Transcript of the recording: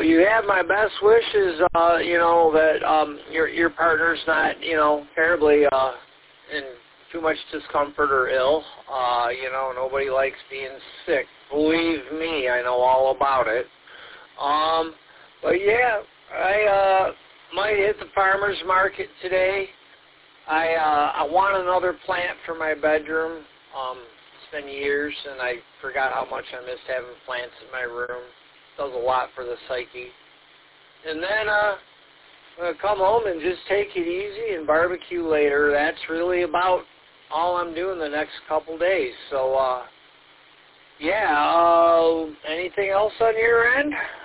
you have my best wishes, that your partner's not, terribly in too much discomfort or ill. Nobody likes being sick. Believe me, I know all about it. But yeah, I might hit the farmer's market today. I want another plant for my bedroom. It's been years, and I forgot how much I missed having plants in my room. Does a lot for the psyche. And then I'm going to come home and just take it easy and barbecue later. That's really about all I'm doing the next couple days. So, anything else on your end?